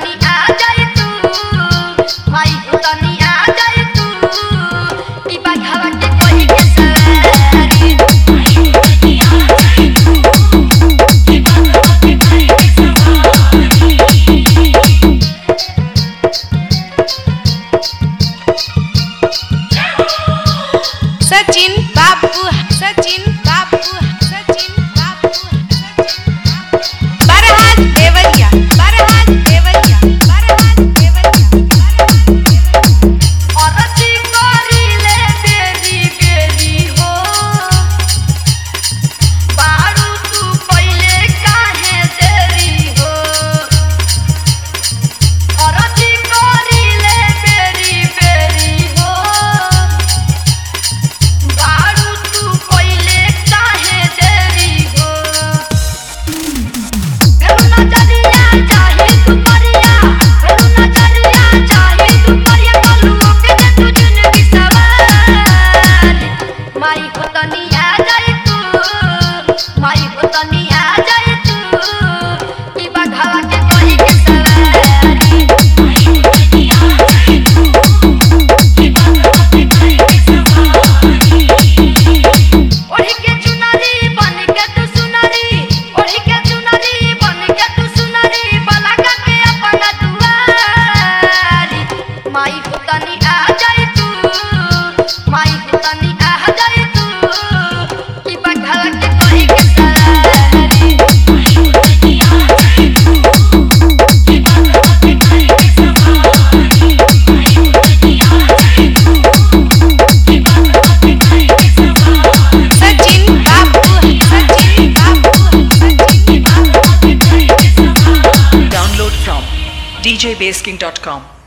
तनी आ जाए तू माई हो तनी आ जाए तू कि बाघावा के कोई के सवारी माई हो तनी आ जाए तू कि बाघावा के कोई के सवारी सचिन बाबू बरहाज देवरिया औरती करी ले बेरी बेरी हो बारू तू पहिले काहे देरी हो औरती करी ले बेरी बेरी हो बारू तू पहिले काहे देरी हो फेरू नजरिया चाहे तू परिया फेरू नजरिया चाहे तू परिया कलुओ के दे तू जिंदगी सवारी माई हो तनी आ जाए तू माई हो तनी आ जाए तू कि बाघावा के कोई के सवारी माई हो तनी आ जाए तू कि बाघावा के कोई के सवारी ओढ़ी के चुनरी बन के तू सुनरी ओढ़ी के चुनरी बन के तू सुनरी बलगा के अपना दुआरी माई हो तनी आ जाए तू माई हो तनी आ जाए तू कि बाघावा के कोई के सवारी माई हो तनी आ जाए तू कि बाघावा के कोई के सवारी माई हो तनी आ जाए तू कि बाघावा के कोई के सवारी सचिन बाबू कि बाघावा के कोई के सवारी Download from djbasking.com.